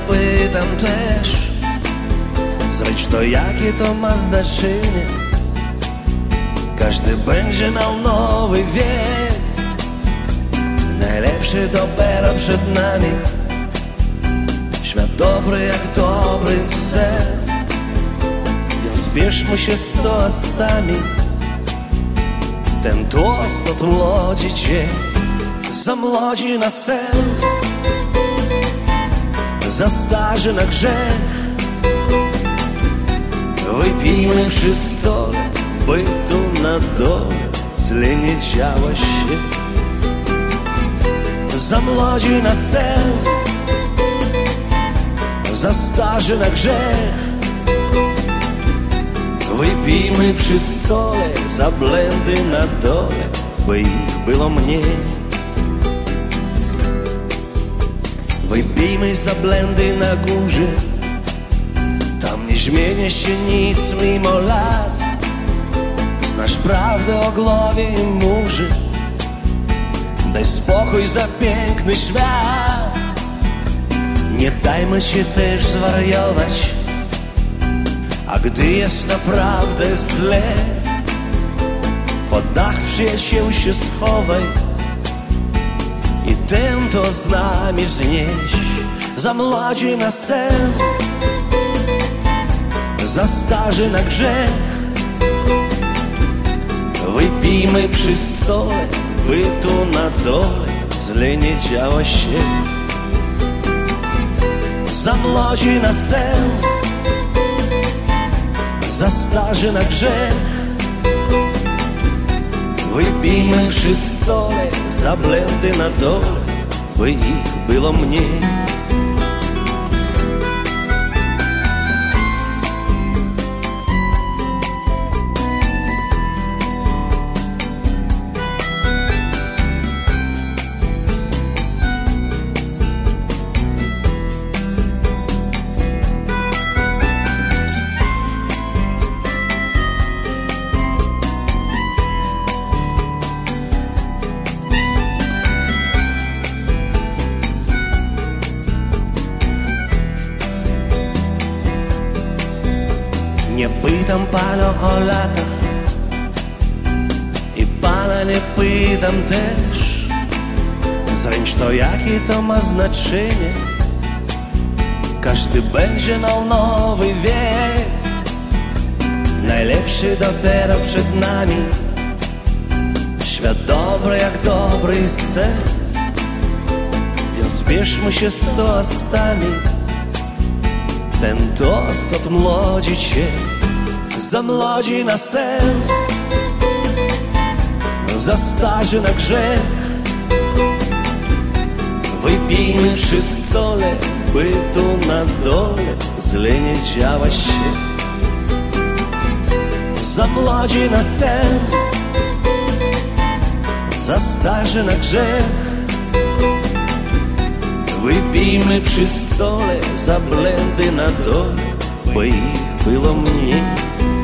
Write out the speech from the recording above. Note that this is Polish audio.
pytam też, zresztą jakie to ma znaczenie. Każdy będzie miał nowy wiek, najlepszy dopiero przed nami. Świat dobry jak dobry sen, więc spieszmy się z toastami. Ten toast odmłodzi cię, zamłodzi na sen, za starzy na grzech. Wypijmy przy stole, by tu na dole źle nie działo się. Zamłodzi na sen, za starzy na grzech. Wypijmy przy stole za błędy na dole, by ich było mniej. Wypijmy za błędy na górze, tam nie zmienia się nic mimo lat. Znasz prawdę o głowie i murze, daj spokój za piękny świat. Nie dajmy się też zwariować, a gdy jest naprawdę źle, pod dach przyjaciół się schowaj i ten to z nami znieś. Zamłodzi na sen, za starzy na grzech. Wypijmy przy stole, by tu na dole źle nie działo się. Zamłodzi na sen, za starzy na grzech. Wypijmy przy stole za błędy na dole, by ich było mniej. Nie pytam pana o latach i pana nie pytam też, zresztą jakie to ma znaczenie. Każdy będzie miał nowy wiek, najlepszy dopiero przed nami. Świat dobry jak dobry sen, więc spieszmy się z toastami. Ten toast odmłodzi cię, zamłodzi na sen, za starzy na grzech. Wypijmy przy stole, by tu na dole źle nie działo się. Zamłodzi na sen, za starzy na grzech. Wypijmy przy stole za błędy na dole, by ich było mniej.